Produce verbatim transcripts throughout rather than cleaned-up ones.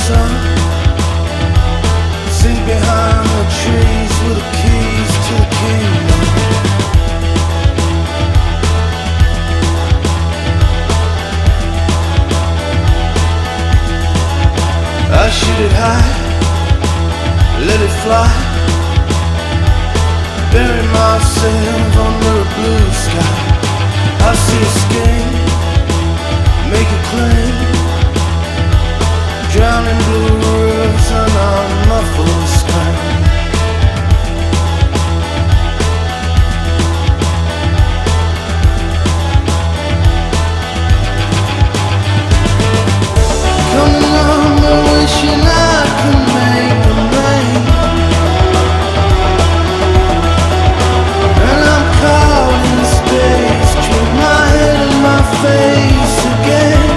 sun, sink behind the trees with the keys to the kingdom. I shoot it high, let it fly, bury myself under a blue sky. I see a skin, make it clean, drowning blue rivers and I'm muffled scream. Coming on, but wishing I could make a rain. And I'm caught in space, keep my head in my face again.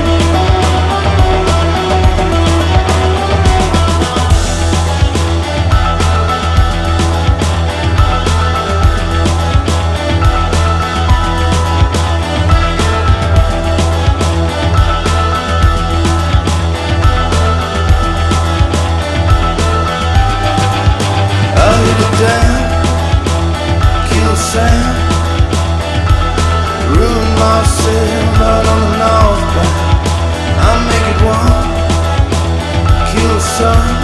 Down, kill sand, ruin myself out on the north bank. I make it one, kill the sun.